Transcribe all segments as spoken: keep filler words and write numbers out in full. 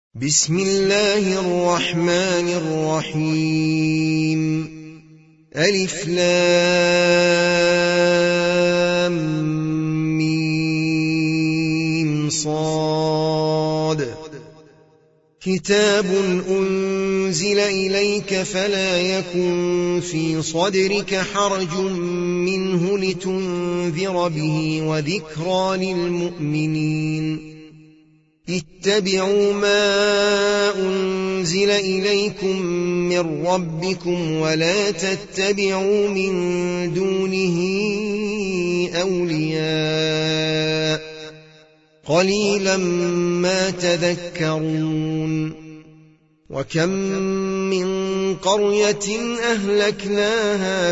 بسم الله الرحمن الرحيم ألف لام ميم صاد كتاب أنزل إليك فلا يكن في صدرك حرج منه لتنذر به وذكرى للمؤمنين اتبعوا ما أنزل إليكم من ربكم ولا تتبعوا من دونه أولياء قليلا ما تذكرون وكم من قرية أهلكناها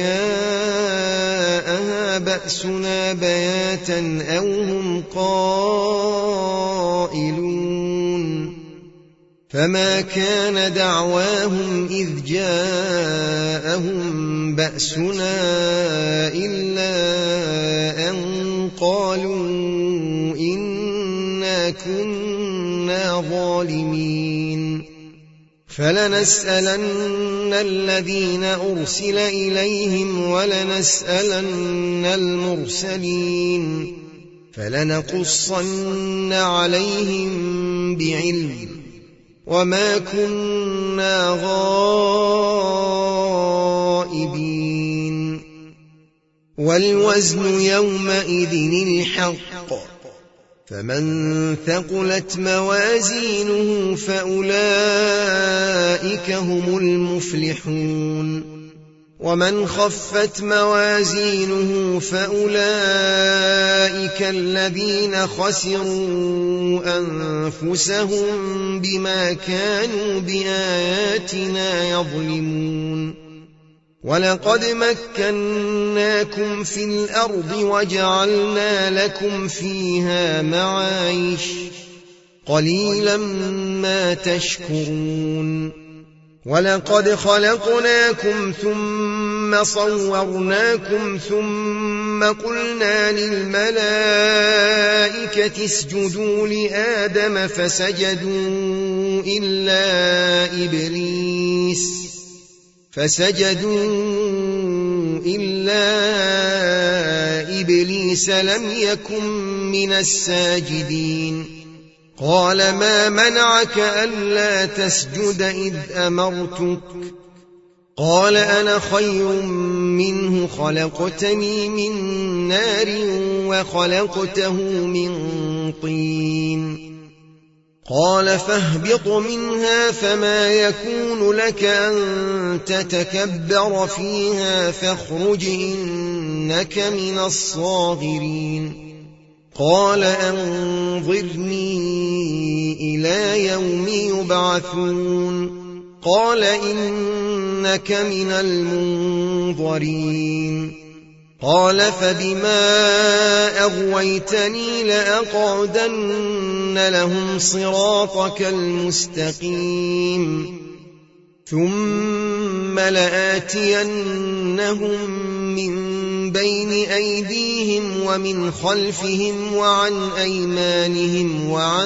فجاءها بأسنا بياتا أو هم قائلون فما كان دعواهم إذ جاءهم بأسنا إلا أن قالوا إنا كنا ظالمين فلنسألن الذين أرسل إليهم ولنسألن المرسلين فلنقصن عليهم بعلم وما كنا غائبين والوزن يومئذ الحق فمن ثقلت موازينه فأولئك هم المفلحون ومن خفت موازينه فأولئك الذين خسروا أنفسهم بما كانوا بآياتنا يظلمون ولقد مكناكم في الأرض وجعلنا لكم فيها معايش قليلا ما تشكرون ولقد خلقناكم ثم صورناكم ثم قلنا للملائكة اسجدوا لآدم فسجدوا إلا إبليس فسجدوا إلا إبليس لم يكن من الساجدين قال ما منعك ألا تسجد إذ أمرتك قال أنا خير منه خلقتني من نار وخلقته من طين قال فاهبط منها فما يكون لك أن تتكبر فيها فاخرج إنك من الصاغرين قال أنظرني إلى يوم يبعثون قال إنك من المنظرين قال فبما أغويتني لأقعدن لهم صراطك المستقيم ثم لآتينهم من بين أيديهم ومن خلفهم وعن أيمانهم وعن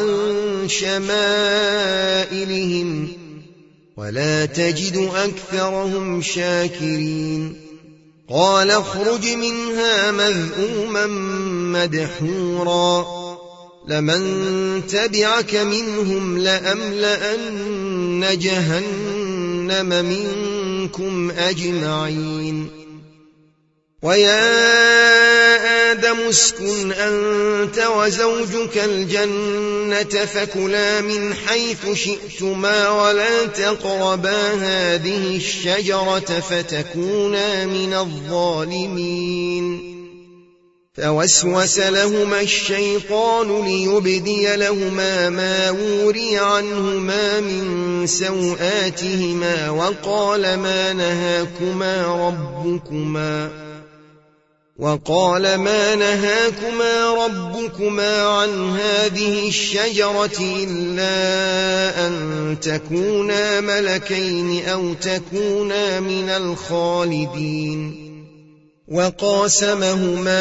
شمائلهم ولا تجد أكثرهم شاكرين قال اخرج منها مذءوما مدحورا لمن تبعك منهم لأملأن جهنم منكم أجمعين ويا آدم اسكن أنت وزوجك الجنة فكلا من حيث شئتما ولا تقربا هذه الشجرة فتكونا من الظالمين فوسوس لهما الشيطان ليبدي لهما ما وري عنهما من سوآتهما وقال ما نهاكما ربكما وقال ما نهاكما ربكما عن هذه الشجرة إلا أن تكونا ملكين أو تكونا من الخالدين وقاسمهما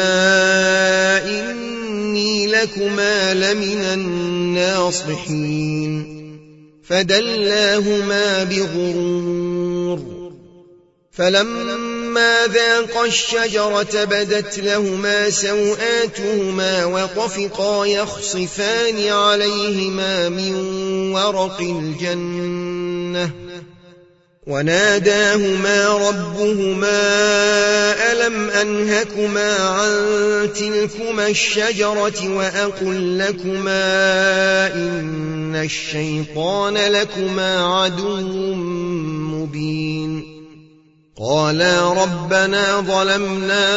إني لكما لمن الناصحين فدلاهما بغرور فلما ذاقا الشجرة بدت لهما سوآتهما وطفقا يخصفان عليهما من ورق الجنة وناداهما ربهما ألم أنهكما عن تلكما الشجرة وأقل لكما إن الشيطان لكما عدو مبين قالا ربنا ظلمنا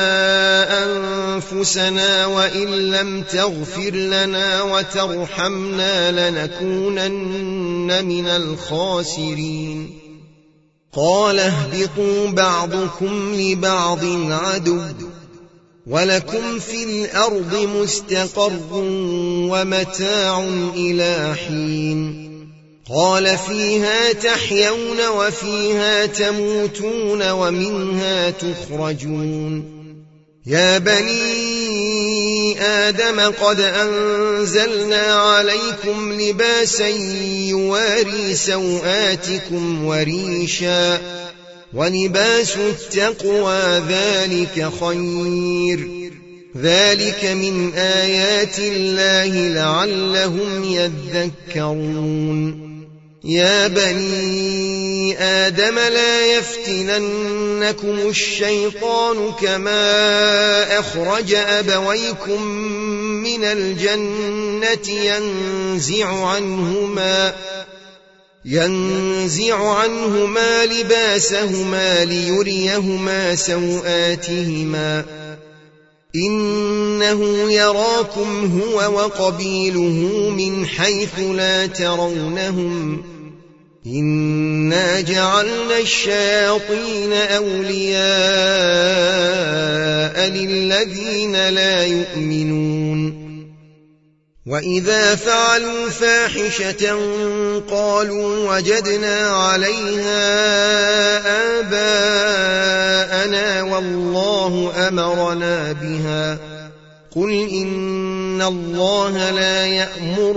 أنفسنا وإن لم تغفر لنا وترحمنا لنكونن من الخاسرين قال اهبطوا بعضكم لبعض عدو ولكم في الأرض مستقر ومتاع إلى حين قال فيها تحيون وفيها تموتون ومنها تخرجون يا بني آدم قد أنزلنا عليكم لباسا يواري سوآتكم وريشا ولباس التقوى ذلك خير ذلك من آيات الله لعلهم يذكرون يا بني آدم لا يفتننكم الشيطان كما أخرج أبويكم من الجنة ينزع عنهما ينزع عنهما لباسهما ليريهما سوآتهما إنه يراكم هو وقبيله من حيث لا ترونهم إنا جعلنا الشياطين أولياء للذين لا يؤمنون وإذا فعلوا فاحشة قالوا وجدنا عليها آباءنا والله أمرنا بها قل إن الله لا يأمر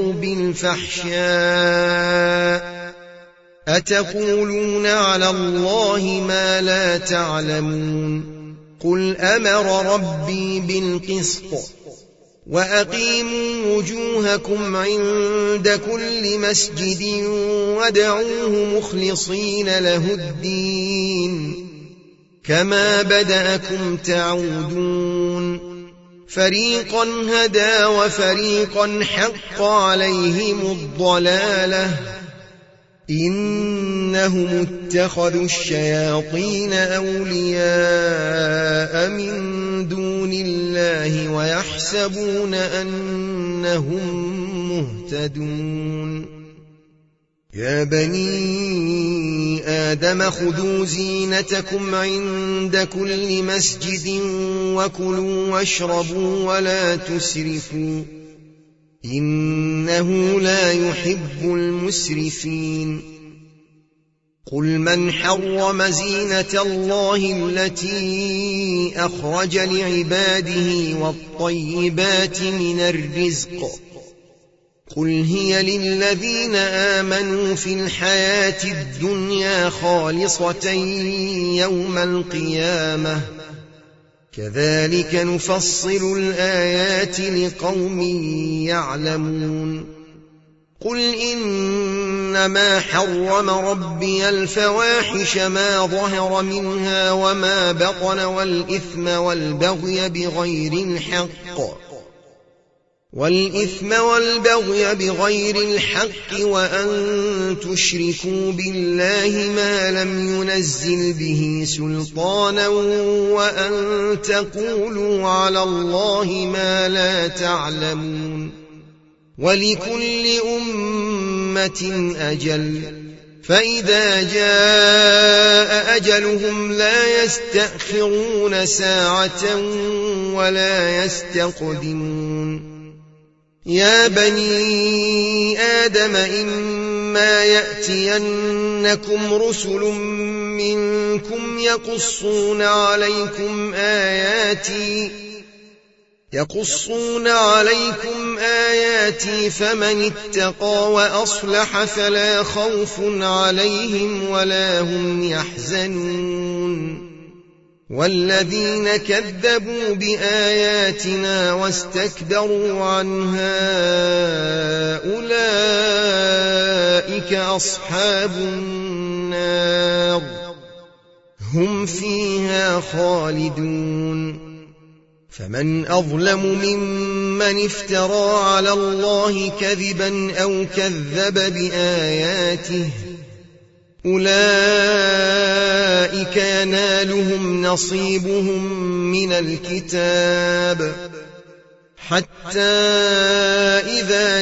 بالفحشاء أتقولون على الله ما لا تعلمون قل أمر ربي بالقسط وأقيموا وجوهكم عند كل مسجد وادعوه مخلصين له الدين كما بدأكم تعودون فريقا هدى وفريقا حق عليهم الضلالة إنهم اتخذوا الشياطين أولياء من دون الله ويحسبون أنهم مهتدون يا بني آدم خذوا زينتكم عند كل مسجد وكلوا واشربوا ولا تسرفوا إنه لا يحب المسرفين قل من حرم زينة الله التي أخرج لعباده والطيبات من الرزق قل هي للذين آمنوا في الحياة الدنيا خالصة يوم القيامة كذلك نفصل الآيات لقوم يعلمون قل إنما حرم ربي الفواحش ما ظهر منها وما بطن والإثم والبغي بغير الحق والإثم والبغي بغير الحق وأن تشركوا بالله ما لم ينزل به سلطانا وأن تقولوا على الله ما لا تعلمون ولكل أمة أجل فإذا جاء أجلهم لا يستأخرون ساعة ولا يستقدمون يا بني آدم إما يأتينكم رسل منكم يقصون عليكم آياتي يقصون عليكم آياتي فمن اتقى وأصلح فلا خوف عليهم ولا هم يحزنون والذين كذبوا بآياتنا واستكبروا عنها أولئك أصحاب النار هم فيها خالدون فمن أظلم ممن افترى على الله كذبا أو كذب بآياته أولئك ينالهم نصيبهم من الكتاب حتى إذا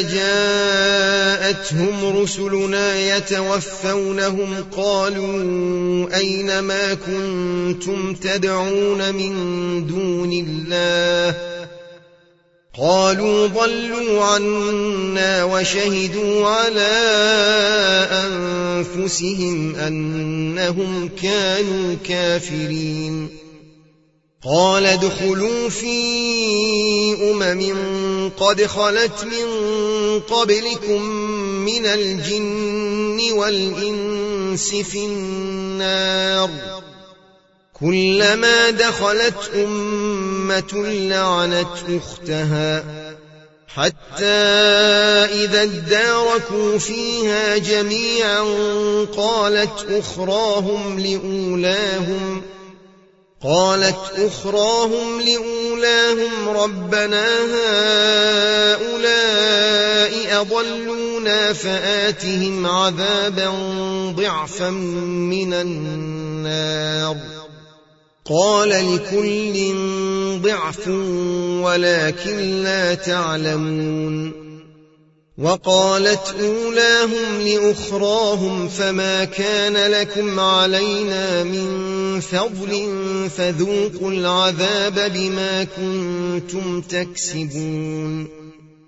جاءتهم رسلنا يتوفونهم قالوا أين ما كنتم تدعون من دون الله قالوا ضلوا عنا وشهدوا على أنفسهم أنهم كانوا كافرين قال ادخلوا في أمم قد خلت من قبلكم من الجن والإنس في النار كلما دخلت أمة لعنت أختها حتى إذا اداركوا فيها جميعا قالت أخراهم لأولاهم قالت أخراهم لأولاهم ربنا هؤلاء أضلونا فآتهم عذابا ضعفا من النار قال لكل ضعف ولكن لا تعلمون وقالت أولاهم لأخراهم فما كان لكم علينا من فضل فذوقوا العذاب بما كنتم تكسبون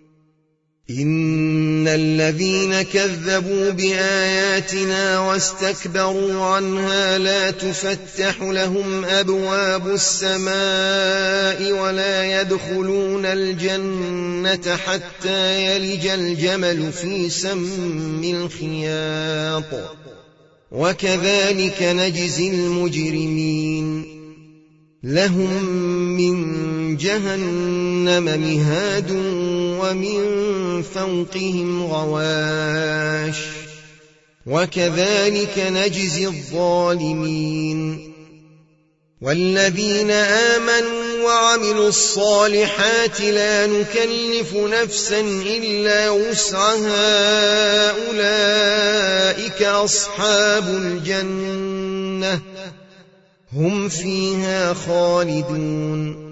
إن الذين كذبوا بآياتنا واستكبروا عنها لا تفتح لهم أبواب السماء ولا يدخلون الجنة حتى يلج الجمل في سم الخياط وكذلك نجزي المجرمين لهم من جهنم مهاد ومن فوقهم غواش وكذلك نجزي الظالمين والذين آمنوا وعملوا الصالحات لا نكلف نفسا إلا وسعها أولئك أصحاب الجنة هم فيها خالدون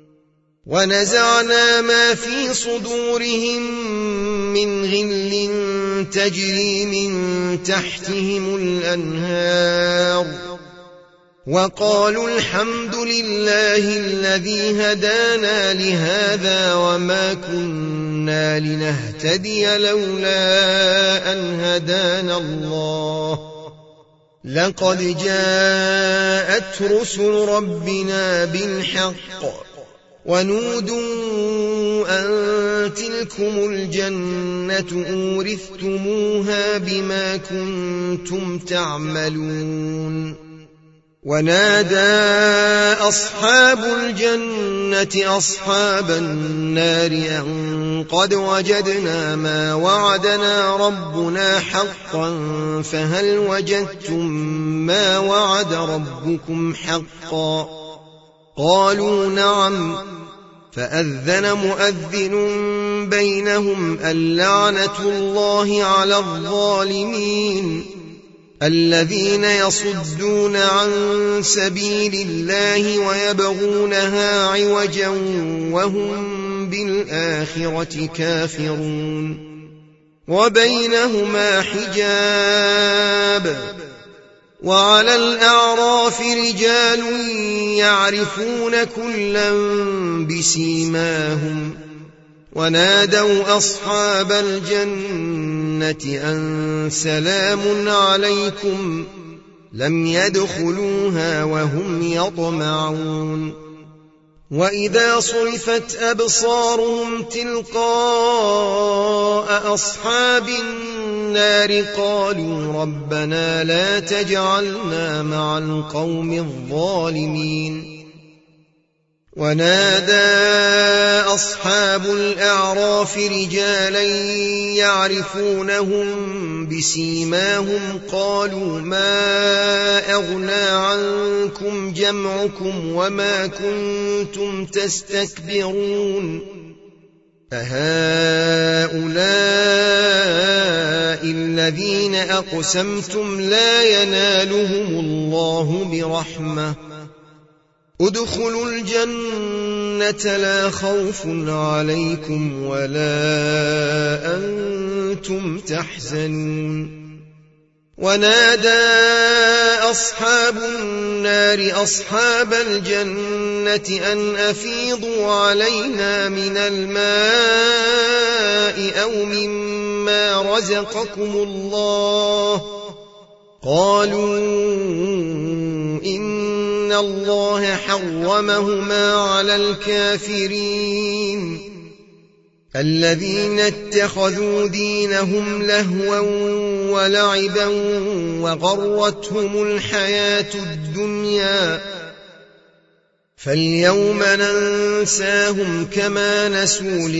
ونزعنا ما في صدورهم من غل تجري من تحتهم الأنهار وقالوا الحمد لله الذي هدانا لهذا وما كنا لنهتدي لولا أن هدانا الله لقد جاءت رسل ربنا بالحق ونودوا أن تلكم الجنة أورثتموها بما كنتم تعملون ونادى أصحاب الجنة أصحاب النار أن قد وجدنا ما وعدنا ربنا حقا فهل وجدتم ما وعد ربكم حقا قالوا نعم فأذن مؤذن بينهم اللعنة الله على الظالمين الذين يصدون عن سبيل الله ويبغونها عوجا وهم بالآخرة كافرون وبينهما حجاب وعلى الأعراف رجال يعرفون كلا بسيماهم ونادوا أصحاب الجنة أن سلام عليكم لم يدخلوها وهم يطمعون وإذا صرفت أبصارهم تلقاء أصحاب النار قالوا ربنا لا تجعلنا مع القوم الظالمين ونادى أصحاب الأعراف رجالا يعرفونهم بسيماهم قالوا ما أغنى عنكم جمعكم وما كنتم تستكبرون أهؤلاء الذين أقسمتم لا ينالهم الله برحمة ادخلوا الجنة لا خوف عليكم ولا أنتم تحزنون ونادى أصحاب النار أصحاب الجنة أن أفيضوا علينا من الماء أو مما رزقكم الله قالوا إن الله حرمهما على الكافرين الذين اتخذوا دينهم لهوا ولعبا وغرتهم الحياة الدنيا فاليوم ننساهم كما نسوا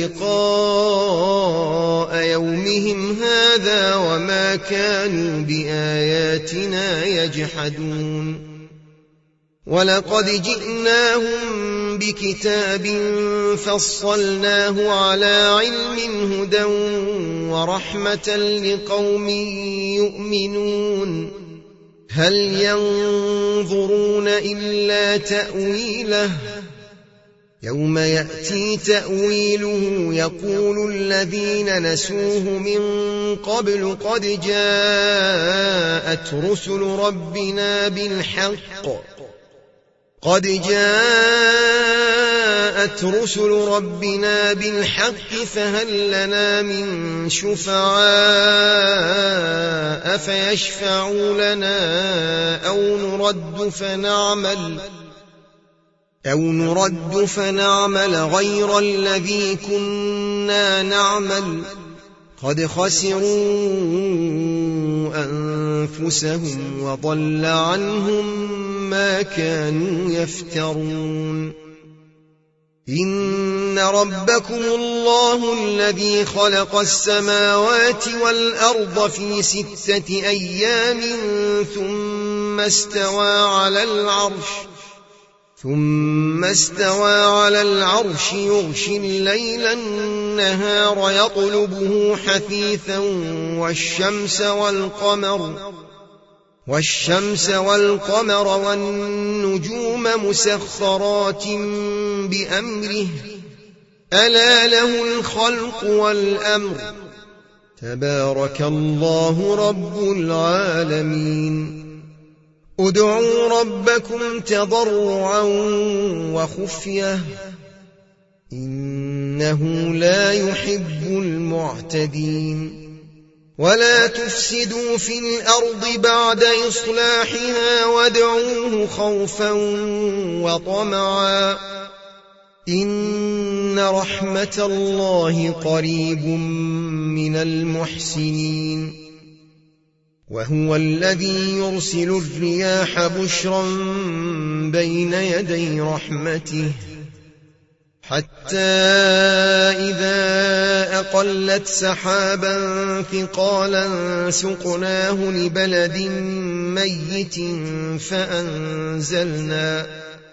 لقاء يومهم هذا وما كانوا بآياتنا يجحدون ولقد جئناهم بكتاب فصلناه على علم هدى ورحمة لقوم يؤمنون هل ينظرون إلا تأويله يوم يأتي تأويله يقول الذين نسوه من قبل قد جاءت رسل ربنا بالحق قد جاءت رسل ربنا بالحق فهل لنا من شفعاء فيشفعوا لنا أو نرد فنعمل أو نرد فنعمل غير الذي كنا نعمل قد خسروا أنفسهم وضل عنهم ما كانوا يفترون إن ربكم الله الذي خلق السماوات والأرض في ستة أيام ثم استوى على العرش ثم استوى على العرش يغشي الليل النهار يطلبه حثيثا والشمس والقمر والشمس والقمر والنجوم مسخرات بأمره ألا له الخلق والأمر تبارك الله رب العالمين ادعوا ربكم تضرعا وخفية إنه لا يحب المعتدين ولا تفسدوا في الأرض بعد إصلاحها وادعوه خوفا وطمعا إن رحمة الله قريب من المحسنين وهو الذي يرسل الرياح بشرا بين يدي رحمته حتى إذا أقلت سحابا ثقالا سقناه لبلد ميت فأنزلنا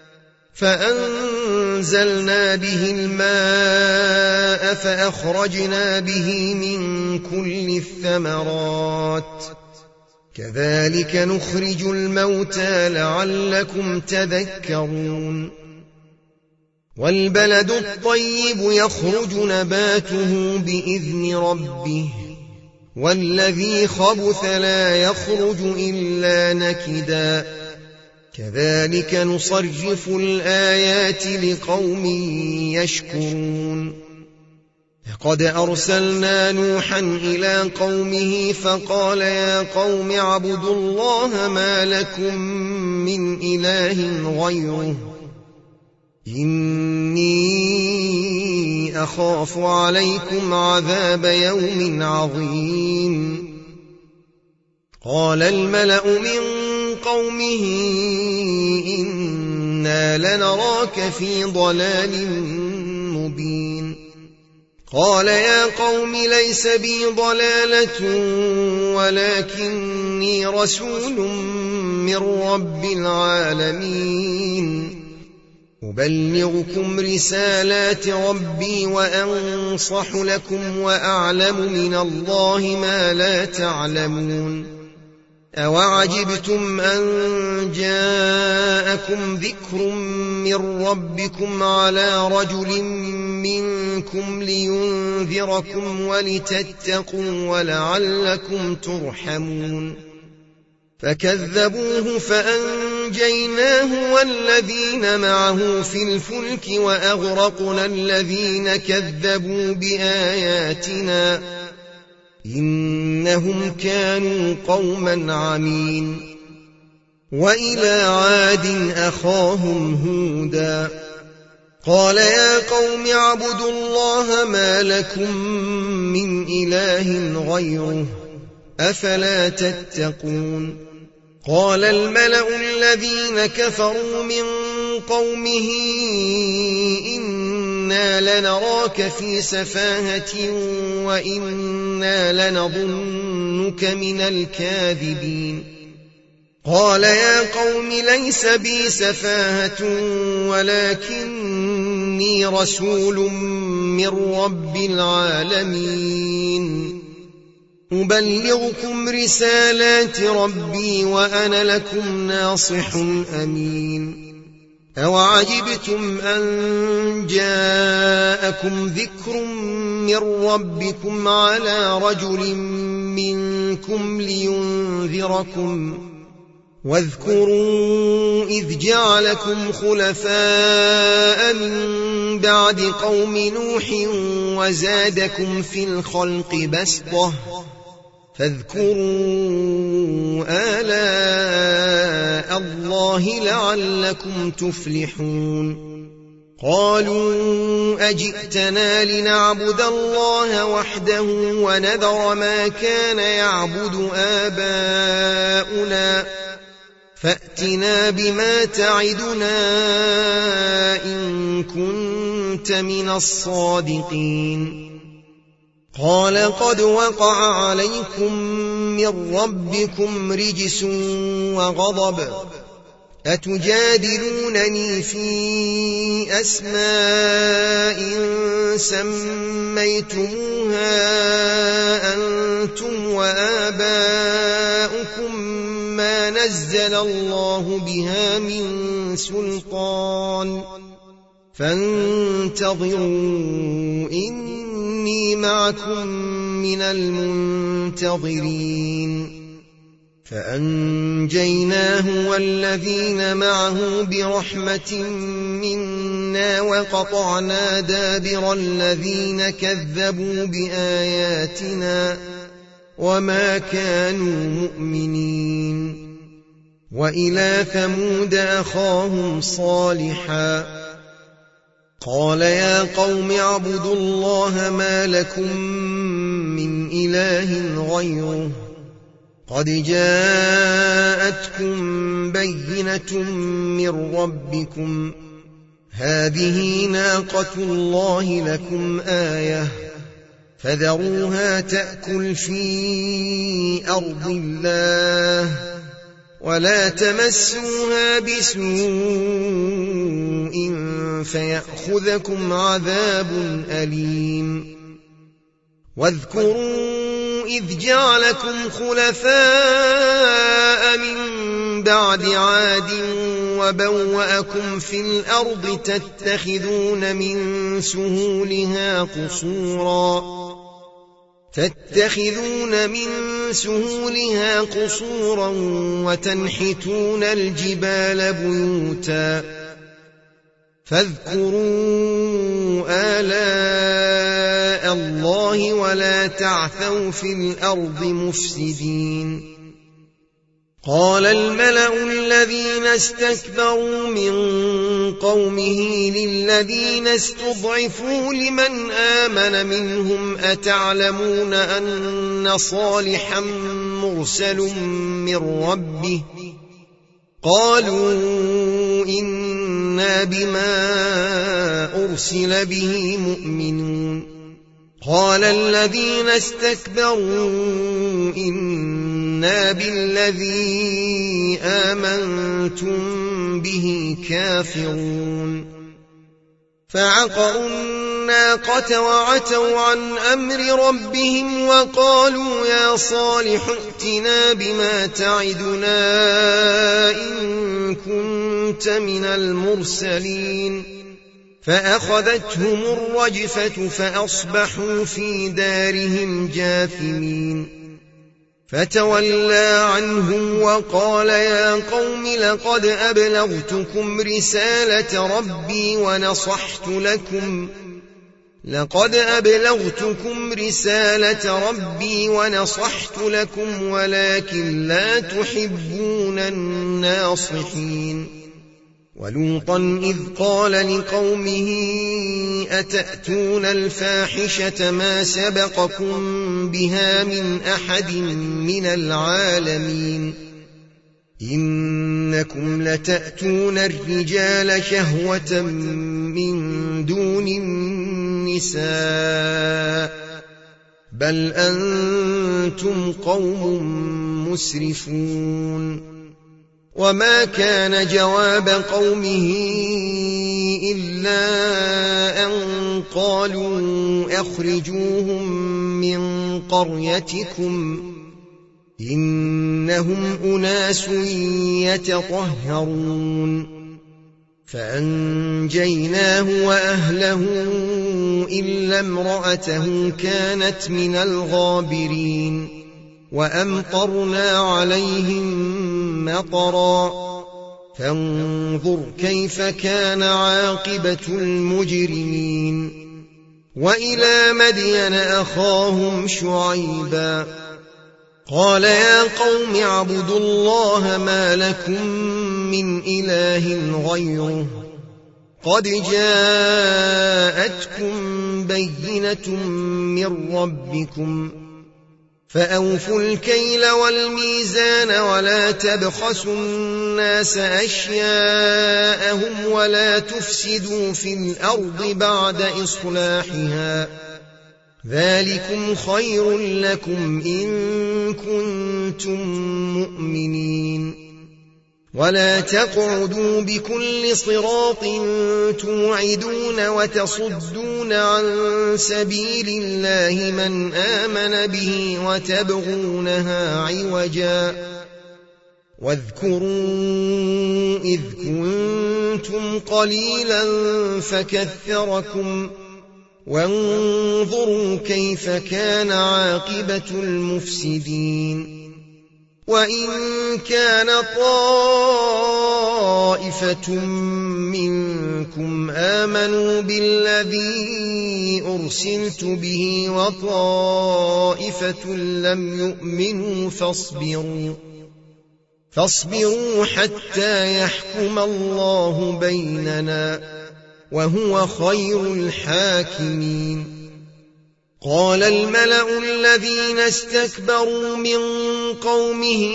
فأنزلنا به الماء فأخرجنا به من كل الثمرات كذلك نخرج الموتى لعلكم تذكرون والبلد الطيب يخرج نباته بإذن ربه والذي خبث لا يخرج إلا نكدا كذلك نصرف الآيات لقوم يشكرون لقد أرسلنا نوحا إلى قومه فقال يا قوم اعبدوا الله ما لكم من إله غيره إني أخاف عليكم عذاب يوم عظيم قال الملأ من قومه إنا لنراك في ضلال مبين قال يا قوم ليس بي ضلالة ولكني رسول من رب العالمين أبلغكم رسالات ربي وأنصح لكم وأعلم من الله ما لا تعلمون أوعجبتم أن جاءكم ذكر من ربكم على رجل منكم لينذركم ولتتقوا ولعلكم ترحمون فكذبوه فأنجيناه والذين معه في الفلك وأغرقنا الذين كذبوا بآياتنا إنهم كانوا قوما عمين وإلى عاد أخاهم هودا قال يا قوم اعبدوا الله ما لكم من إله غيره أفلا تتقون قال الملأ الذين كفروا من قومه إنا لنراك في سفاهة وإنا لنظنك من الكاذبين قال يا قوم ليس بي سفاهة ولكني رسول من رب العالمين أبلغكم رسالات ربي وأنا لكم ناصح أمين أوعجبتم أن جاءكم ذكر من ربكم على رجل منكم لينذركم واذكروا إذ جعلكم خلفاء من بعد قوم نوح وزادكم في الخلق بسطة فاذكروا آلاء الله لعلكم تفلحون قالوا أجئتنا لنعبد الله وحده ونذر ما كان يعبد آباؤنا فأتنا بما تعدنا إن كنت من الصادقين قال قد وقع عليكم من ربكم رجس وغضب أتجادلونني في أسماء سميتموها أنتم وآباؤكم ما نزل الله بها من سلطان فانتظروا إني معكم من المنتظرين فأنجيناه والذين معه برحمة منا وقطعنا دابر الذين كذبوا بآياتنا وما كانوا مؤمنين وإلى ثمود أخاهم صالحا قال يا قوم اعبدوا الله ما لكم من إله غيره قد جاءتكم بينة من ربكم هذه ناقة الله لكم آية فذروها تأكل في أرض الله ولا تمسوها بسوء فيأخذكم عذاب أليم واذكروا إذ جعلكم خلفاء من بعد عاد وبوأكم في الأرض تتخذون من سهولها قصورا تتخذون من سهولها قصورا وتنحتون الجبال بيوتا فاذكروا آلاء الله ولا تعثوا في الأرض مفسدين قال الملأ الذين استكبروا من قومه للذين استضعفوا لمن آمن منهم أتعلمون أن صالحا مرسل من ربه قالوا إنا بما أرسل به مؤمنون قال الذين استكبروا إنا بالذي آمنتم به كافرون فعقروا الناقة وعتوا عن أمر ربهم وقالوا يا صالح ائتنا بما تعدنا إن كنت من المرسلين فأخذتهم الرجفة فأصبحوا في دارهم جاثمين فتولى عنهم وقال يا قوم لقد أبلغتكم رسالة ربي ونصحت لكم لقد أبلغتكم رسالة ربي ونصحت لكم ولكن لا تحبون الناصحين ولوطا إذ قال لقومه أتأتون الفاحشة ما سبقكم بها من أحد من العالمين إنكم لتأتون الرجال شهوة من دون النساء بل أنتم قوم مسرفون وما كان جواب قومه إلا أن قالوا أخرجوهم من قريتكم إنهم أناس يتطهرون فأنجيناه وأهله إلا امرأته كانت من الغابرين وأمطرنا عليهم مطرا فانظر كيف كان عاقبة المجرمين وإلى مدين أخاهم شعيبا قال يا قوم اعبدوا الله ما لكم من إله غيره قد جاءتكم بينة من ربكم فأوفوا الكيل والميزان ولا تبخسوا الناس أشياءهم ولا تفسدوا في الأرض بعد إصلاحها ذلكم خير لكم إن كنتم مؤمنين ولا تقعدوا بكل صراط توعدون وتصدون عن سبيل الله من آمن به وتبغونها عوجا واذكروا إذ كنتم قليلا فكثركم وانظروا كيف كان عاقبة المفسدين وإن كان طائفة منكم آمنوا بالذي أرسلت به وطائفة لم يؤمنوا فاصبروا فاصبروا حتى يحكم الله بيننا وهو خير الحاكمين قال الملأ الذين استكبروا من قومه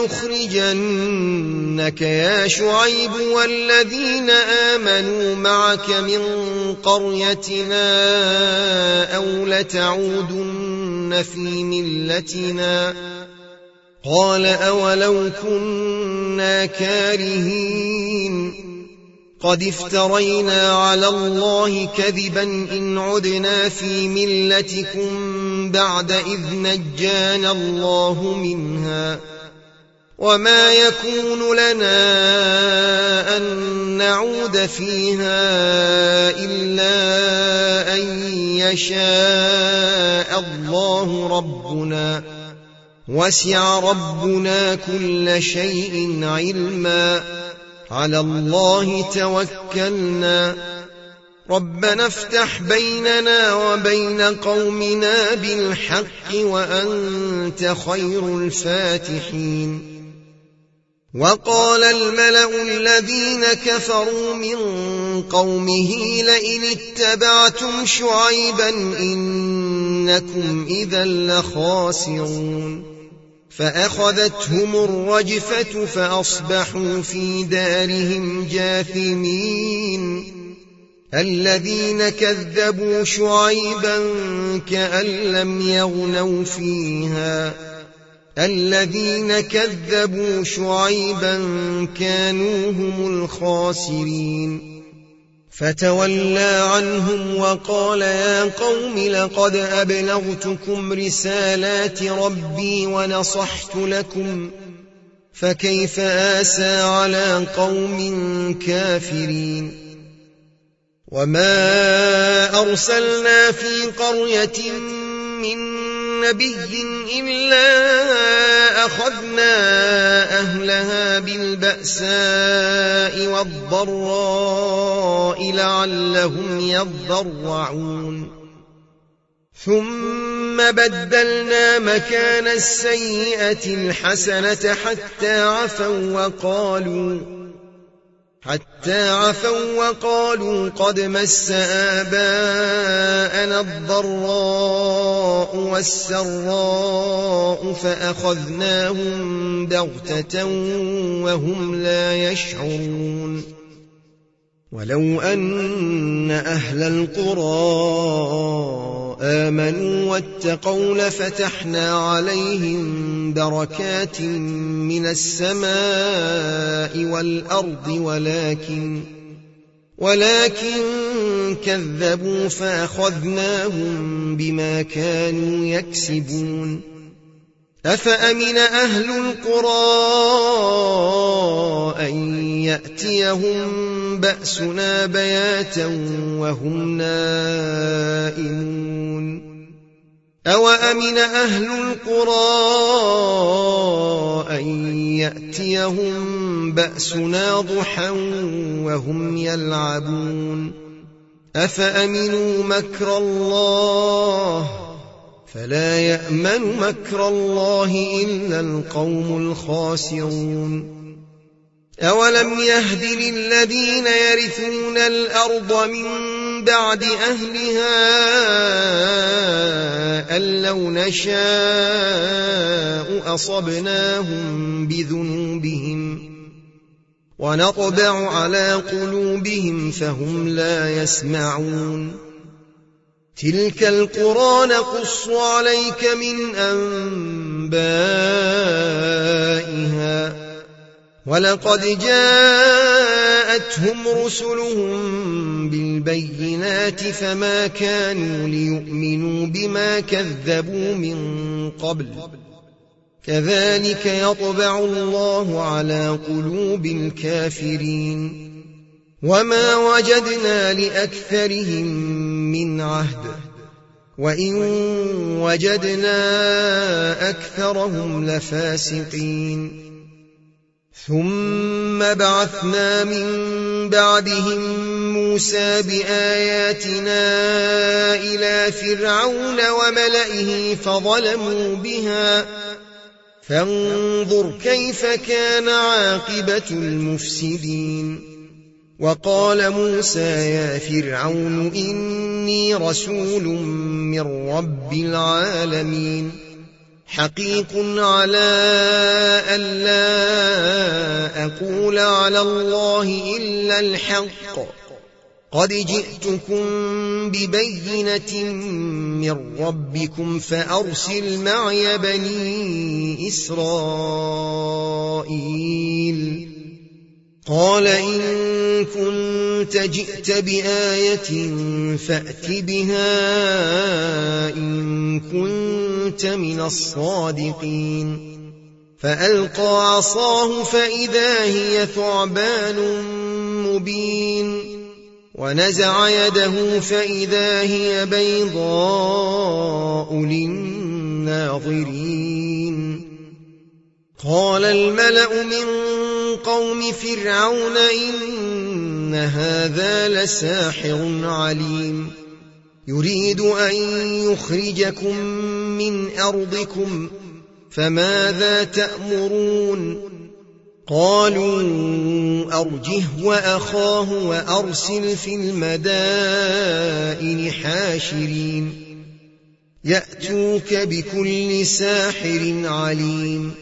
لنخرجنك يا شعيب والذين آمنوا معك من قريتنا أو لتعودن في ملتنا قال أولو كنا كارهين قد افترينا على الله كذبا إن عدنا في ملتكم بعد إذ نجانا الله منها وما يكون لنا أن نعود فيها إلا أن يشاء الله ربنا وسع ربنا كل شيء علما على الله توكلنا ربنا افتح بيننا وبين قومنا بالحق وأنت خير الفاتحين وقال الملأ الذين كفروا من قومه لئن اتبعتم شعيبا إنكم إذا لخاسرون فأخذتهم الرجفة فأصبحوا في دارهم جاثمين الذين كذبوا شعيبا كأن لم يغنوا فيها الذين كذبوا شعيبا كانوا هم الخاسرين فتولى عنهم وقال يا قوم لقد أبلغتكم رسالات ربي ونصحت لكم فكيف آسى على قوم كافرين وما أرسلنا في قرية من نبي إلا أخذنا أهلها بالبأساء والضراء لعلهم يضرعون ثم بدلنا مكان السيئة الحسنة حتى عفوا وقالوا حتى عفوا وقالوا قد مس آباءنا الضراء والسراء فأخذناهم بغتة وهم لا يشعرون ولو أن أهل القرى آمنوا واتقوا لفتحنا عليهم بركات من السماء والأرض ولكن ولكن كذبوا فأخذناهم بما كانوا يكسبون أفأمن أهل القرى أن يأتيهم بأسنا بياتا وهم نائمون أوأمن أهل القرى أن يأتيهم بأسنا ضحى وهم يلعبون أفأمنوا مكر الله فلا يأمن مكر الله إلا القوم الخاسرون أولم يهد للذين يرثون الأرض من بعد أهلها أن لو نشاء أصبناهم بذنوبهم ونطبع على قلوبهم فهم لا يسمعون تلك القرى نقص عليك من أنبائها ولقد جاءتهم رسلهم بالبينات فما كانوا ليؤمنوا بما كذبوا من قبل كذلك يطبع الله على قلوب الكافرين وما وجدنا لأكثرهم من عهد وإن وجدنا أكثرهم لفاسقين ثم بعثنا من بعدهم موسى بآياتنا إلى فرعون وملئه فظلموا بها فانظر كيف كان عاقبة المفسدين وقال موسى يا فرعون إني رسول من رب العالمين حقيق على ألا أقول على الله إلا الحق قد جئتكم ببينة من ربكم فأرسل معي بني إسرائيل قال إن كنت جئت بآية فأت بها إن كنت من الصادقين فألقى عصاه فإذا هي ثعبان مبين ونزع يده فإذا هي بيضاء للناظرين قال الملأ من قوم فرعون إن هذا لساحر عليم يريد أن يخرجكم من أرضكم فماذا تأمرون قالوا أرجه وأخاه وأرسل في المدائن حاشرين يأتوك بكل ساحر عليم.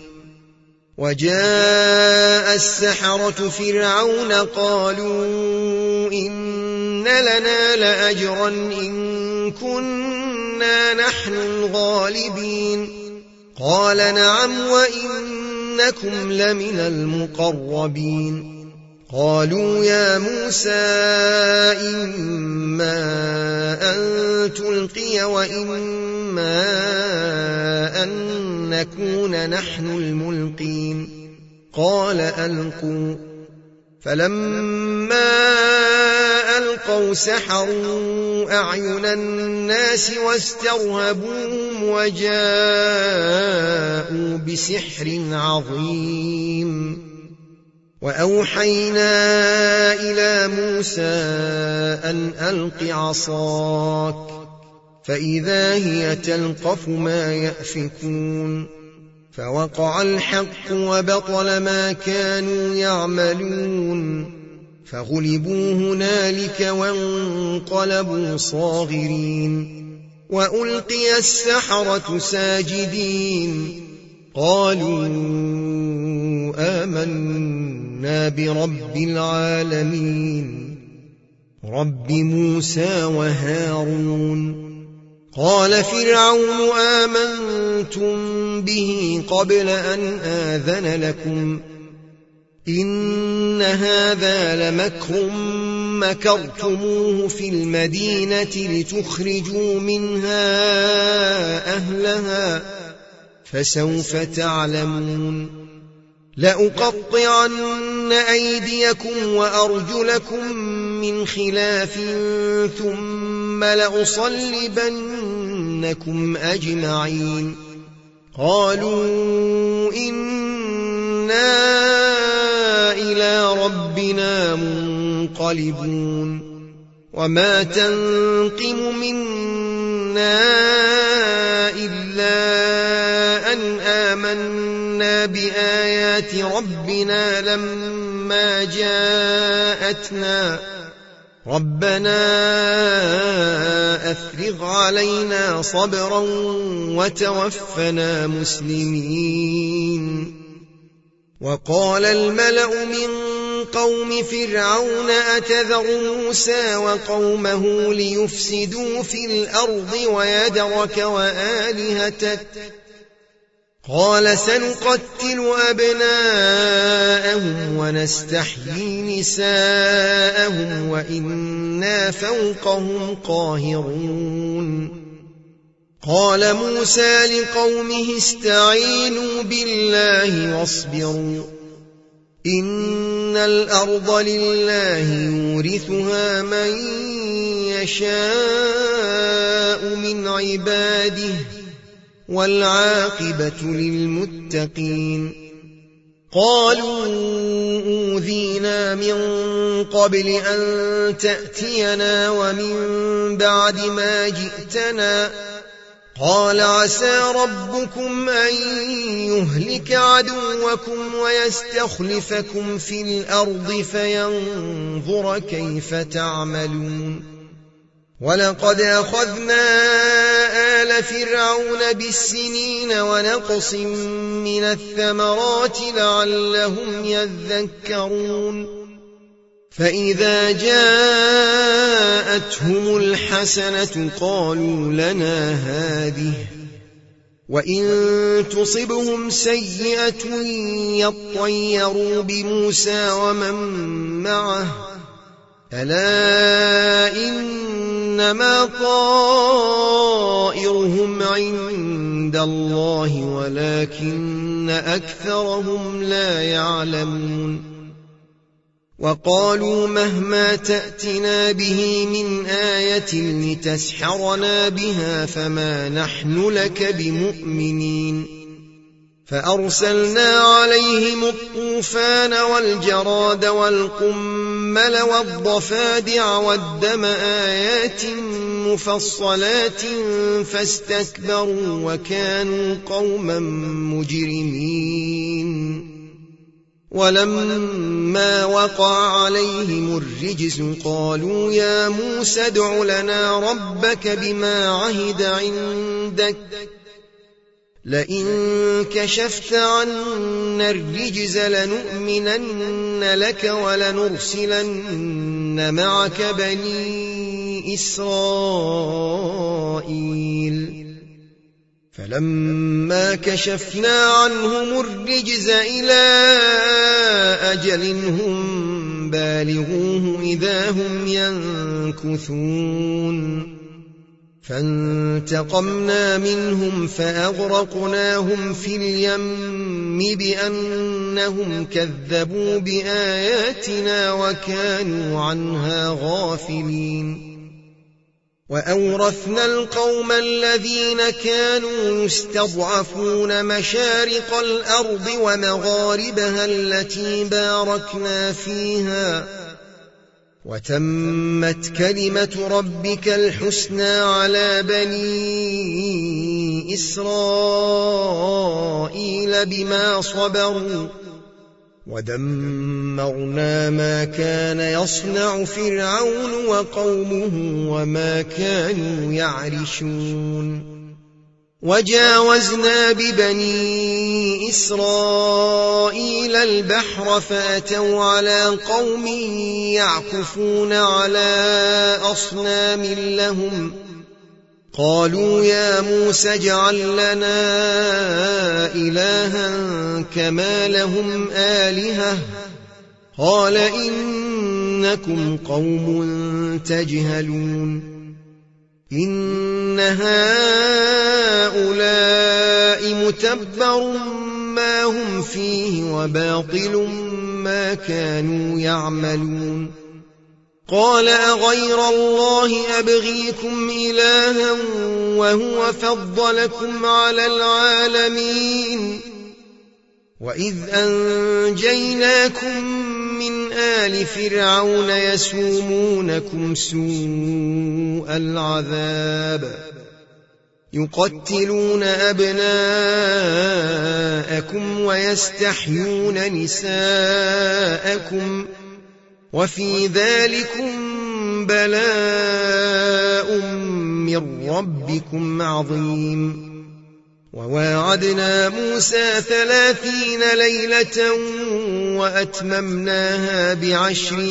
وجاء السحرة فرعون قالوا إن لنا لأجرا إن كنا نحن الغالبين. قال نعم وإنكم لمن المقربين. قالوا يا موسى إما أن تلقي وإما أن نكون نحن الملقين. قال ألقوا. فلما ألقوا سحروا أعين الناس واسترهبوهم وجاءوا بسحر عظيم. وأوحينا إلى موسى أن ألق عصاك فإذا هي تلقف ما يأفكون. فوقع الحق وبطل ما كانوا يعملون. فغلبوا هنالك وانقلبوا صاغرين. وألقي السحرة ساجدين قالوا آمنا برب العالمين رب موسى وهارون. قال فرعون آمنتم به قبل أن آذن لكم إن هذا لمكر مكرتموه في المدينة لتخرجوا منها أهلها فسوف تعلمون. لأقطعن أيديكم وأرجلكم من خلاف ثم لأصلبنكم أجمعين. قالوا إنا إلى ربنا منقلبون. وما تنقم منا إلا أن آمنا بآيات ربنا لما جاءتنا ربنا أفرغ علينا صبرا وتوفنا مسلمين. وقال الملأ من قوم فرعون أتذر موسى وقومه ليفسدوا في الأرض ويذرك وآلهتك قال سنقتل أبناءهم ونستحيي نساءهم وإنا فوقهم قاهرون. قال موسى لقومه استعينوا بالله واصبروا إن الأرض لله يورثها من يشاء من عباده والعاقبة للمتقين. قالوا أوذينا من قبل أن تأتينا ومن بعد ما جئتنا قال عسى ربكم أن يهلك عدوكم ويستخلفكم في الأرض فينظر كيف تعملون. ولقد أخذنا آل فرعون بالسنين ونقص من الثمرات لعلهم يذكرون. فإذا جاءتهم الحسنة قالوا لنا هذه وإن تصبهم سيئة يطيروا بموسى ومن معه ألا إنما طائرهم عند الله ولكن أكثرهم لا يعلمون. وقالوا مهما تأتنا به من آية لتسحرنا بها فما نحن لك بمؤمنين. فأرسلنا عليهم الطوفان والجراد والقمل والضفادع والدم آيات مفصلات فاستكبروا وكانوا قوما مجرمين. ولما وقع عليهم الرجز قالوا يا موسى ادع لنا ربك بما عهد عندك لئن كشفت عنا الرجز لنؤمنن لك ولنرسلن معك بني إسرائيل فلما كشفنا عنهم الرجز إلى أجل هم بالغوه إذا هم ينكثون فانتقمنا منهم فأغرقناهم في اليم بأنهم كذبوا بآياتنا وكانوا عنها غافلين وأورثنا القوم الذين كانوا يستضعفون مشارق الأرض ومغاربها التي باركنا فيها وتمت كلمة ربك الحسنى على بني إسرائيل بما صبروا ودمرنا ما كان يصنع فرعون وقومه وما كانوا يعرشون وجاوزنا ببني إسرائيل البحر فأتوا على قوم يعكفون على أصنام لهم قالوا يا موسى اجعل لنا إلها كما لهم آلهة قال إنكم قوم تجهلون إن هؤلاء متبر ما هم فيه وباطل ما كانوا يعملون قال أغير الله أبغيكم إلها وهو فضلكم على العالمين وإذ أنجيناكم من آل فرعون يسومونكم سوء العذاب يقتلون أبناءكم ويستحيون نساءكم وفي ذلكم بلاء من ربكم عظيم وواعدنا موسى ثلاثين ليلة وأتممناها بعشر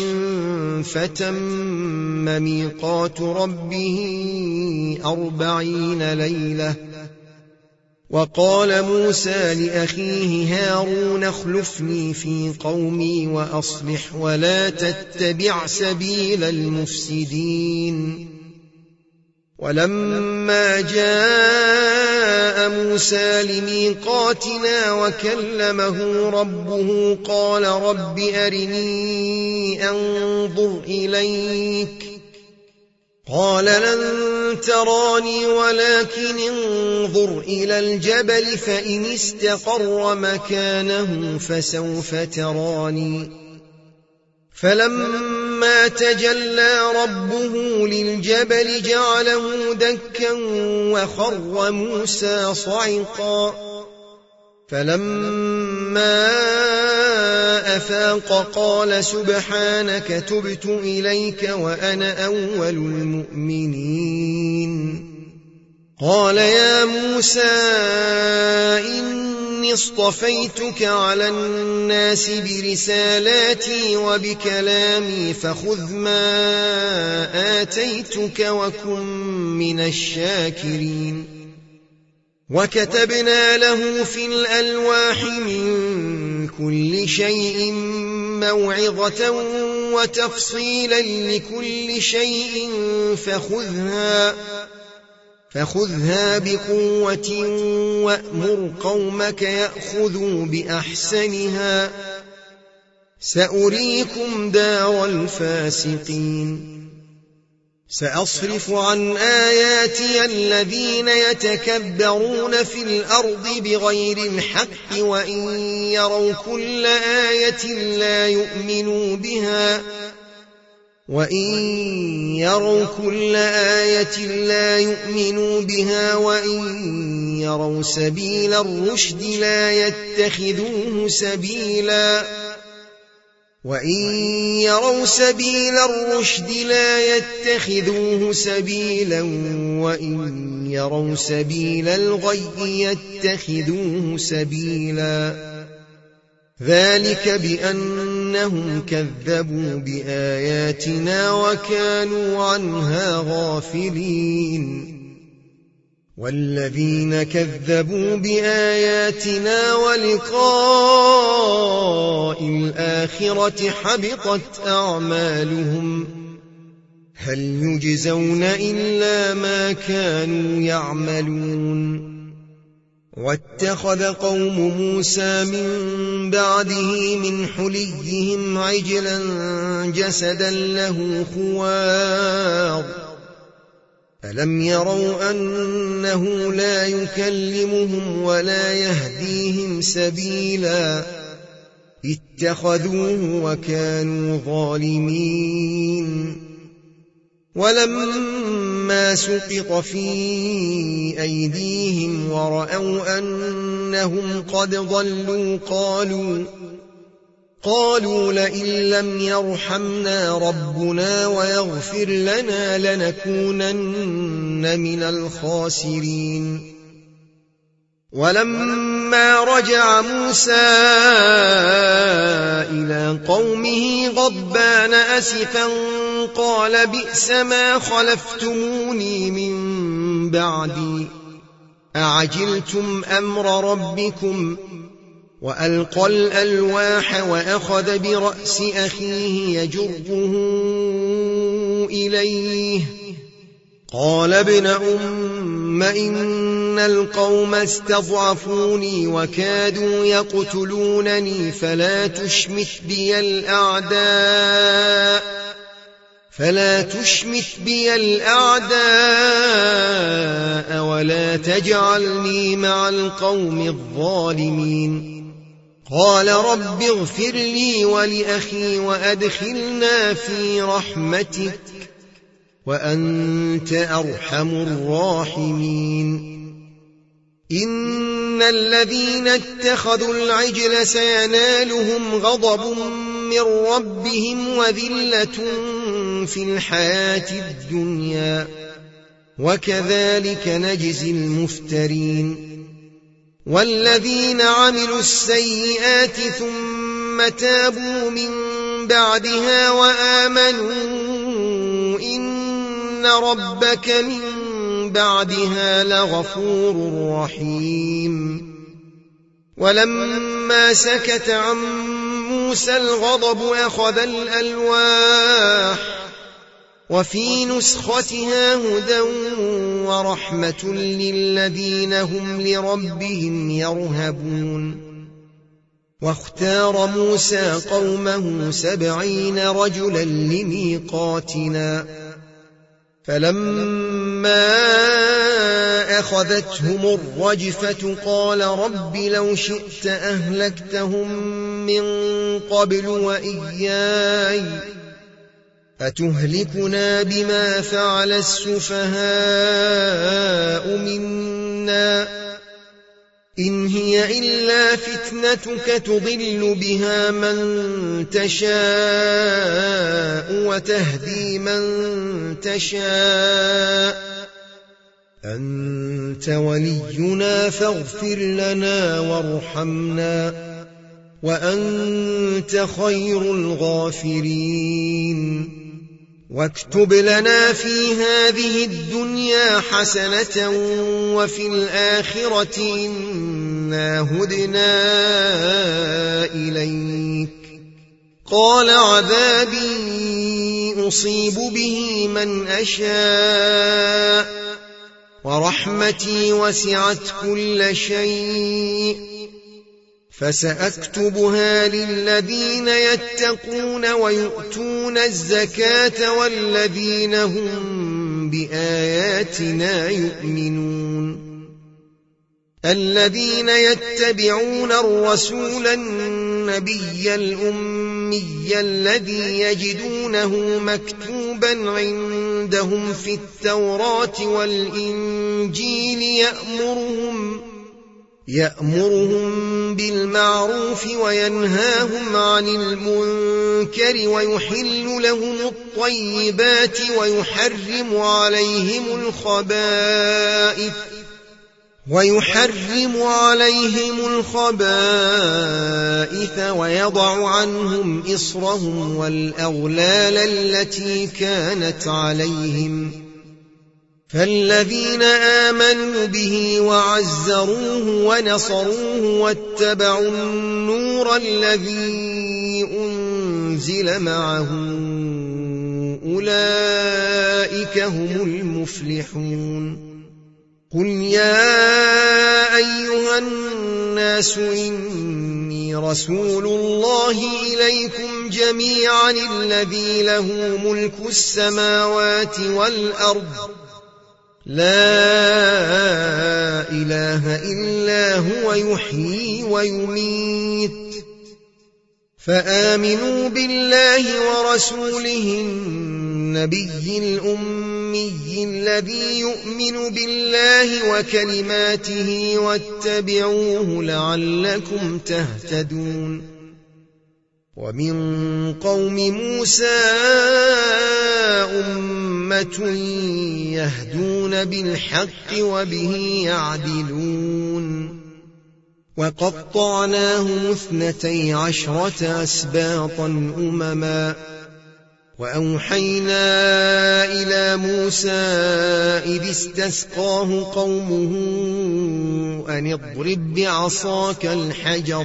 فتم ميقات ربه أربعين ليلة وقال موسى لأخيه هارون اخلفني في قومي وأصلح ولا تتبع سبيل المفسدين ولما جاء موسى لميقاتنا وكلمه ربه قال رب أرني أنظر إليك قال لن تراني ولكن انظر إلى الجبل فإن استقر مكانه فسوف تراني فلما تجلى ربه للجبل جعله دكا وخر موسى صعقا فلما أفاق قال سبحانك تبت إليك وأنا أول المؤمنين قال يا موسى إني اصطفيتك على الناس برسالاتي وبكلامي فخذ ما آتيتك وكن من الشاكرين وكتبنا له في الألواح من كل شيء موعظة وتفصيلا لكل شيء فخذها فخذها بقوة وأمر قومك يأخذوا بأحسنها سأريكم دار الفاسقين سأصرف عن آياتي الذين يتكبرون في الأرض بغير الحق وإن يروا كل آية لا يؤمنوا بها وإن يروا كل آية لا يؤمنوا بها وإن يروا سبيل الرشد لا يتخذوه سبيلا وإن يروا سبيل الرشد لا يتخذوه سبيلا وإن يروا سبيل الغي يتخذوه سبيلا ذلك بأنهم كذبوا بآياتنا وكانوا عنها غافلين والذين كذبوا بآياتنا ولقاء الآخرة حبطت أعمالهم هل يجزون إلا ما كانوا يعملون واتخذ قوم موسى من بعده من حليهم عجلا جسدا له خوار ألم يروا أنه لا يكلمهم ولا يهديهم سبيلا اتخذوه وكانوا ظالمين ولما سقط في أيديهم ورأوا أنهم قد ضلوا قالوا قالوا لئن لم يرحمنا ربنا ويغفر لنا لنكونن من الخاسرين ولما رجع موسى إلى قومه غضبان أسفا قال بئس ما خلفتموني من بعدي أعجلتم أمر ربكم وألقى الألواح وأخذ برأس أخيه يجره إليه قال ابن أم إن القوم استضعفوني وكادوا يقتلونني فلا تشمت بي الأعداء فلا تشمت بي الأعداء ولا تجعلني مع القوم الظالمين قال رب اغفر لي ولأخي وأدخلنا في رحمتك وأنت أرحم الراحمين إن الذين اتخذوا العجل سينالهم غضب من ربهم وذلة في الحياة الدنيا وكذلك نجزي المفترين والذين عملوا السيئات ثم تابوا من بعدها وآمنوا إن ربك من بعدها لغفور رحيم ولما سكت عن موسى الغضب أخذ الألواح وفي نسختها هدى ورحمة للذين هم لربهم يرهبون واختار موسى قومه سبعين رجلا لميقاتنا فلما أخذتهم الرجفة قال رب لو شئت أهلكتهم من قبل وإياي أتهلكنا بما فعل السفهاء منا إن هي إلا فتنتك تضل بها من تشاء وتهدي من تشاء أنت ولينا فاغفر لنا وارحمنا وأنت خير الغافرين واكتب لنا في هذه الدنيا حسنة وفي الآخرة إنا هدنا إليك قال عذابي أصيب به من أشاء ورحمتي وسعت كل شيء فسأكتبها للذين يتقون ويؤتون الزكاة والذين هم بآياتنا يؤمنون الذين يتبعون الرسول النبي الأمي الذي يجدونه مكتوبا عندهم في التوراة والإنجيل يأمرهم يأمرهم بالمعروف وينهاهم عن المنكر ويحل لهم الطيبات ويحرم عليهم الخبائث ويحرم عليهم الخبائث ويضع عنهم إصرهم والأغلال التي كانت عليهم فالذين آمنوا به وعزروه ونصروه واتبعوا النور الذي أنزل معه أولئك هم المفلحون قل يا أيها الناس إني رسول الله إليكم جميعا الذي له ملك السماوات والأرض لا إله إلا هو يحيي ويميت فآمنوا بالله ورسوله النبي الأمي الذي يؤمن بالله وكلماته واتبعوه لعلكم تهتدون ومن قوم موسى أمة يهدون بالحق وبه يعدلون وقطعناهم اثنتي عشرة أسباطا أمما وأوحينا إلى موسى إذ استسقاه قومه أن اضرب بعصاك الحجر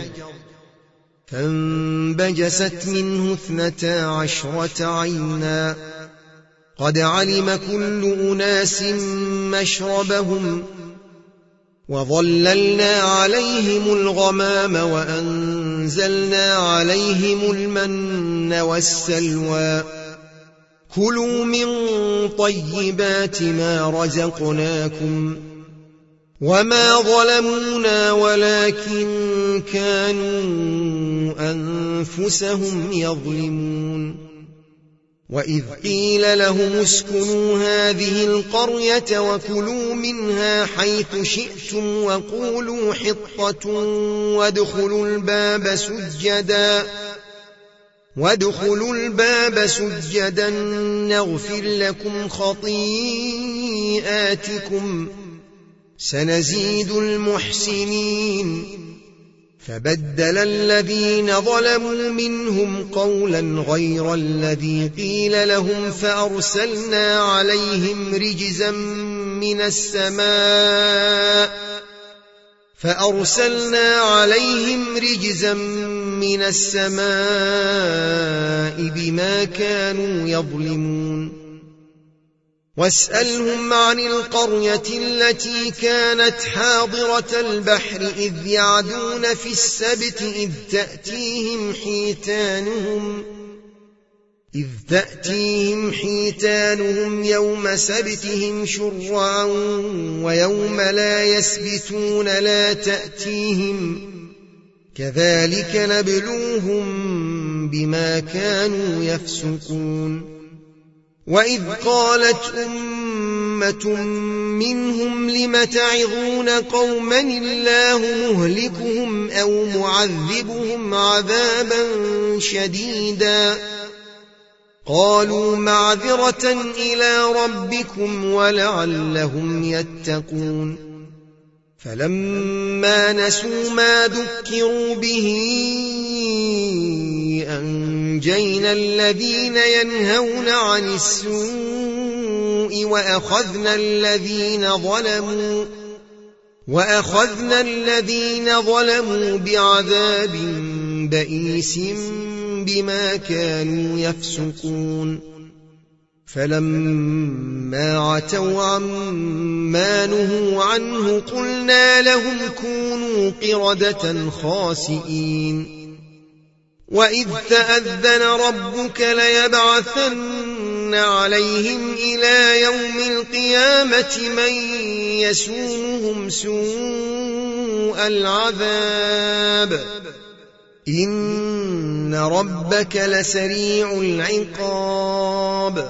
فانبجست منه اثنتا عشرة عينا قد علم كل أناس مشربهم وظللنا عليهم الغمام وأنزلنا عليهم المن والسلوى كلوا من طيبات ما رزقناكم وما ظلمونا ولكن كانوا أنفسهم يظلمون وإذ قيل لهم اسكنوا هذه القرية وكلوا منها حيث شئتم وقولوا حطة وادخلوا الباب سجدا وادخلوا الباب سجدا نغفر لكم خطيئاتكم سنزيد المحسنين فبدل الذين ظلموا منهم قولا غير الذي قيل لهم فأرسلنا عليهم رجزا من السماء فأرسلنا عليهم رجزا من السماء بما كانوا يظلمون واسألهم عن القرية التي كانت حاضرة البحر إذ يعدون في السبت إذ تأتيهم حيتانهم إذ تأتيهم حيتانهم يوم سبتهم شرعا ويوم لا يسبتون لا تأتيهم كذلك نبلوهم بما كانوا يفسقون وإذ قالت أمة منهم لم تعظون قوما الله مهلكهم أو معذبهم عذابا شديدا قالوا معذرة إلى ربكم ولعلهم يتقون فلما نسوا ما ذكروا به أنجينا الذين ينهون عن السوء وأخذنا الذين ظلموا وأخذنا الذين ظلموا بعذاب بئيس بما كانوا يفسقون فلما عتوا عما نهوا عنه قلنا لهم كونوا قردة خاسئين وإذ تأذن ربك ليبعثن عليهم إلى يوم القيامة من يسومهم سوء العذاب إن ربك لسريع العقاب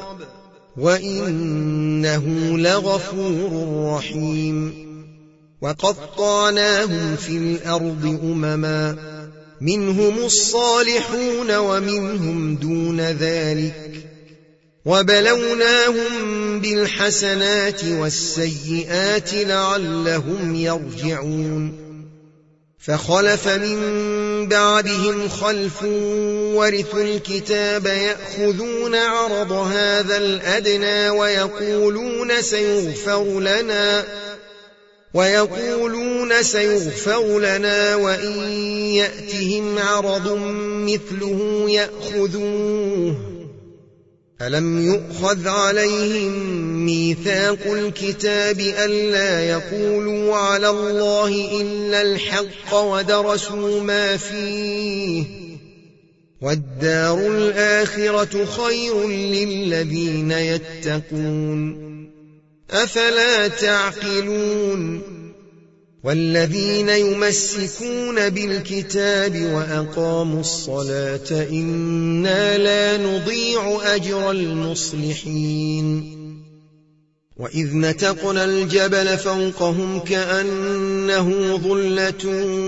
وإنه لغفور رحيم وقطعناهم في الأرض أمما منهم الصالحون ومنهم دون ذلك وبلوناهم بالحسنات والسيئات لعلهم يرجعون فخلف من بعدهم خلف ورثوا الكتاب يأخذون عرض هذا الأدنى ويقولون سيغفر لنا ويقولون سيغفر لنا وإن يأتهم عرض مثله يأخذوه ألم يؤخذ عليهم ميثاق الكتاب ألا يقولوا على الله إلا الحق ودرسوا ما فيه والدار الآخرة خير للذين يتقون أفلا تعقلون والذين يمسكون بالكتاب وأقاموا الصلاة إنا لا نضيع أجر المصلحين وإذ نتقنا الجبل فوقهم كأنه ظلة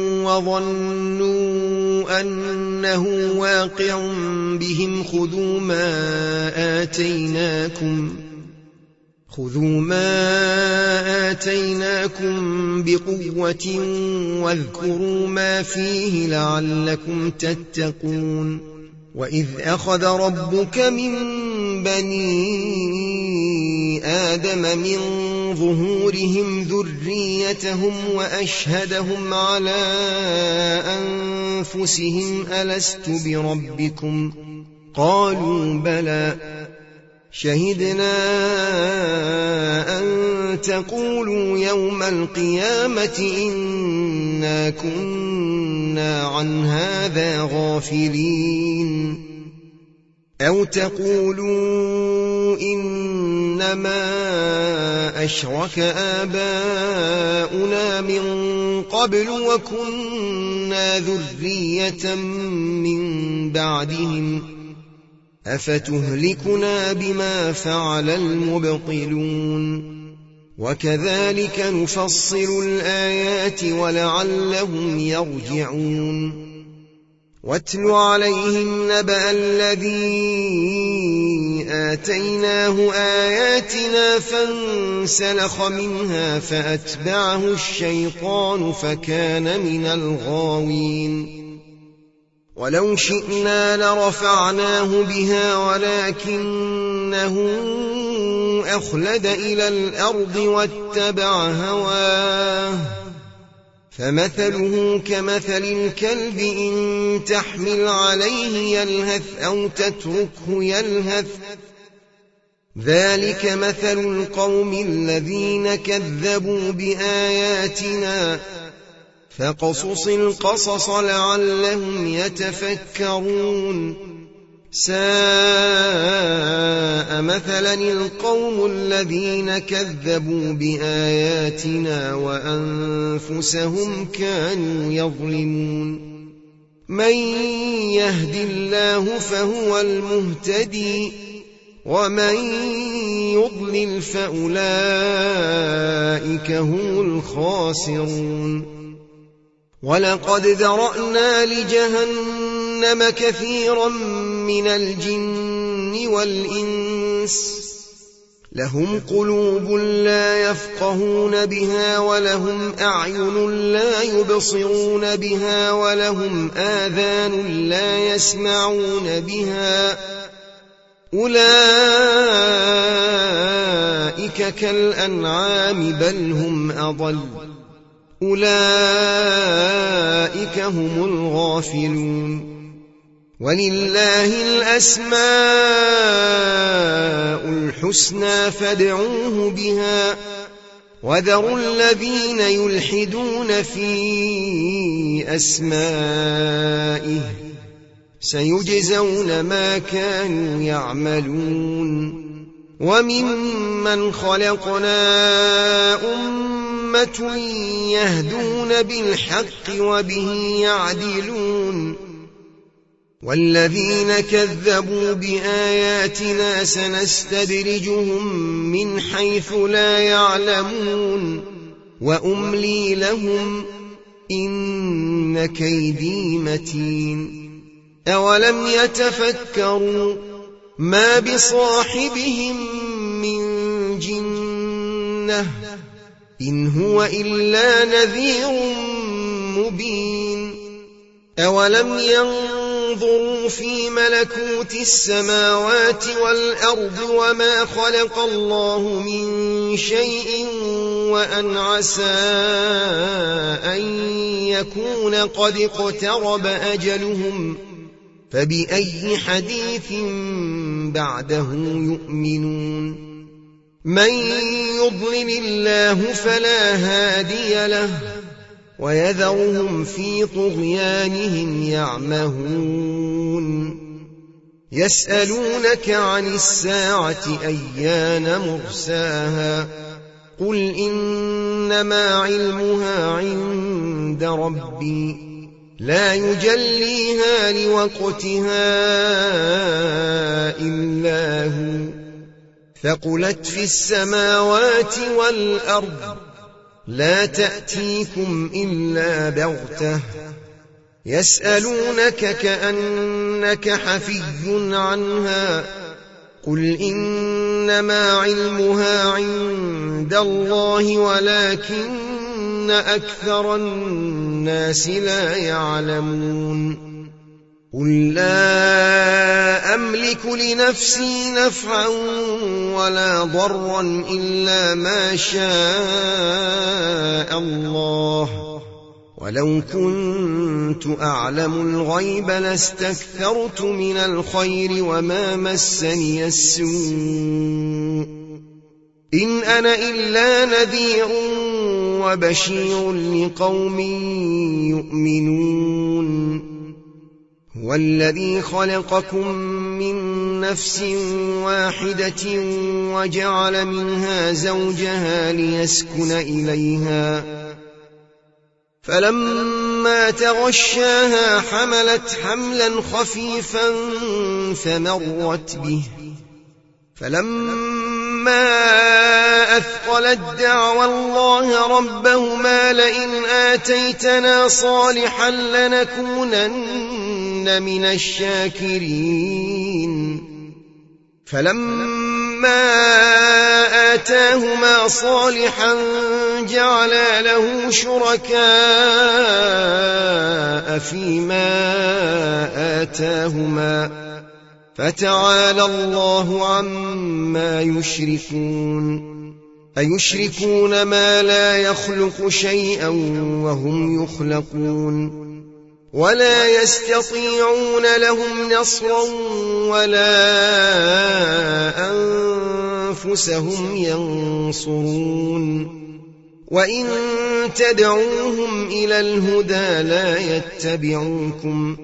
وظنوا أنه واقع بهم خذوا ما آتيناكم خذوا ما آتيناكم بقوة واذكروا ما فيه لعلكم تتقون وإذ أخذ ربك من بني آدم من ظهورهم ذريتهم وأشهدهم على أنفسهم ألست بربكم قالوا بلى شهدنا أن تقولوا يوم القيامة إنا كنا عن هذا غافلين أو تقولوا إنما أشرك آباؤنا من قبل وكنا ذرية من بعدهم أفتهلكنا بما فعل المبطلون وكذلك نفصل الآيات ولعلهم يرجعون واتل عليهم نبأ الذي آتيناه آياتنا فانسلخ منها فأتبعه الشيطان فكان من الغاوين ولو شئنا لرفعناه بها ولكنه أخلد إلى الأرض واتبع هواه فمثله كمثل الكلب إن تحمل عليه يلهث أو تتركه يلهث ذلك مثل القوم الذين كذبوا بآياتنا فقصص القصص لعلهم يتفكرون ساء مثلا القوم الذين كذبوا بآياتنا وأنفسهم كانوا يظلمون من يهد الله فهو المهتدي ومن يضلل فأولئك هم الخاسرون ولقد ذرأنا لجهنم كثيرا من الجن والإنس لهم قلوب لا يفقهون بها ولهم أعين لا يبصرون بها ولهم آذان لا يسمعون بها أولئك كالأنعام بل هم أضل أولئك هم الغافلون ولله الأسماء الحسنى فادعوه بها وذروا الذين يلحدون في أسمائه سيجزون ما كانوا يعملون وممن خلقنا أمة أمة يهدون بالحق وبه يعدلون والذين كذبوا بآياتنا سنستدرجهم من حيث لا يعلمون وأملي لهم إن كيدي متين أولم يتفكروا ما بصاحبهم من جنة إن هو إلا نذير مبين أولم ينظروا في ملكوت السماوات والأرض وما خلق الله من شيء وأن عسى أن يكون قد اقترب أجلهم فبأي حديث بعده يؤمنون من يضلل الله فلا هادي له ويذرهم في طغيانهم يعمهون يسألونك عن الساعة أيان مرساها قل إنما علمها عند ربي لا يجليها لوقتها إلا هو ثقلت في السماوات والأرض لا تأتيكم إلا بغتة يسألونك كأنك حفي عنها قل إنما علمها عند الله ولكن أكثر الناس لا يعلمون قل لا أملك لنفسي نفعا ولا ضرا إلا ما شاء الله ولو كنت أعلم الغيب لاستكثرت من الخير وما مسني السوء إن أنا إلا نذير وبشير لقوم يؤمنون هو الذي خلقكم من نفس واحدة وجعل منها زوجها ليسكن إليها فلما تغشاها حملت حملا خفيفا فمرت به فلما أثقلت دعوى الله ربهما لئن آتيتنا صالحا لنكونن من الشاكرين فلما آتاهما صالحا جعلا له شركاء فيما آتاهما فتعالى الله عما يشركون أيشركون ما لا يخلق شيئا وهم يخلقون ولا يستطيعون لهم نصرا ولا أنفسهم ينصرون وإن تدعوهم إلى الهدى لا يتبعوكم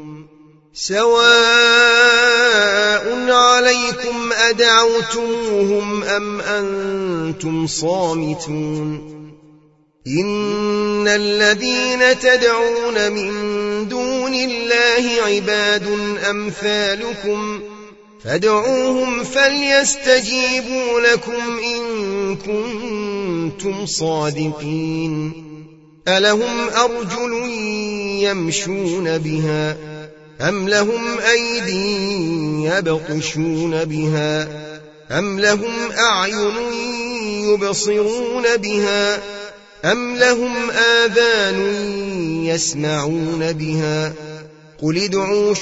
سواء عليكم أدعوتموهم أم أنتم صامتون إن الذين تدعون من دون الله عباد أمثالكم فادعوهم فليستجيبوا لكم إن كنتم صادقين ألهم أرجل يمشون بها أم لهم أيدي يبطشون بها أم لهم أعين يبصرون بها أم لهم آذان يسمعون بها قل ادعوا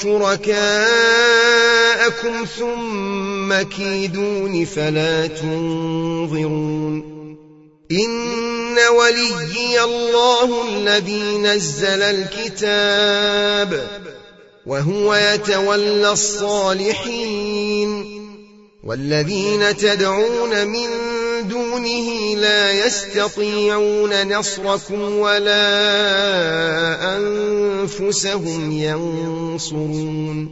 شركاءكم ثم كيدون فلا تنظرون إن وليي الله الذي نزل الكتاب وهو يتولى الصالحين والذين تدعون من دونه لا يستطيعون نصركم ولا أنفسهم ينصرون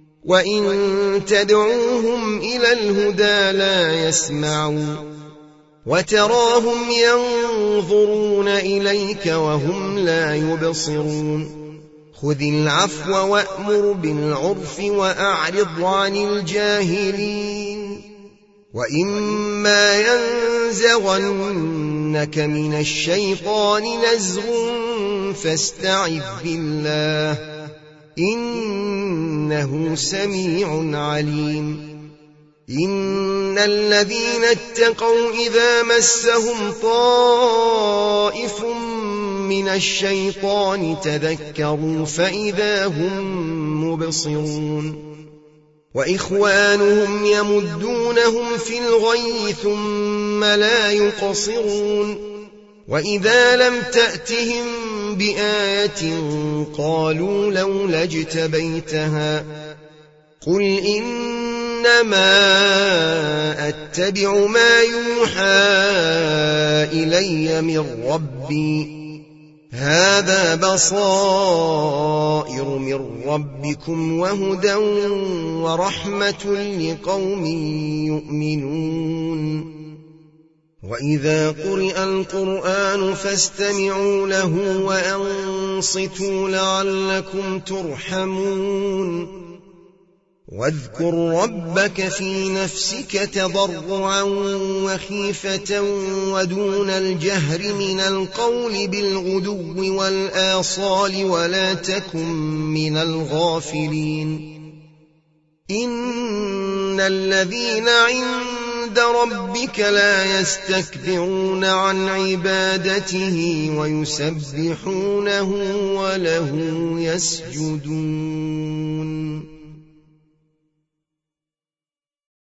وإن تدعوهم إلى الهدى لا يسمعون وتراهم ينظرون إليك وهم لا يبصرون خذ العفو وأمر بالعرف وأعرض عن الجاهلين وإما ينزغنك من الشيطان نزغ فاستعذ بالله إنه سميع عليم إن الذين اتقوا إذا مسهم طائف من الشيطان تذكروا فإذا هم مبصرون وإخوانهم يمدونهم في الغي ثم لا يقصرون وإذا لم تأتهم بآية قالوا لولا اجتبيتها قل إنما أتبع ما يوحى إلي من ربي هذا بصائر من ربكم وهدى ورحمة لقوم يؤمنون وإذا قرئ القرآن فاستمعوا له وأنصتوا لعلكم ترحمون واذكر ربك في نفسك تضرعا وخيفة ودون الجهر من القول بالغدو والآصال ولا تكن من الغافلين إن الذين عند ربك لا يستكبرون عن عبادته ويسبحونه وله يسجدون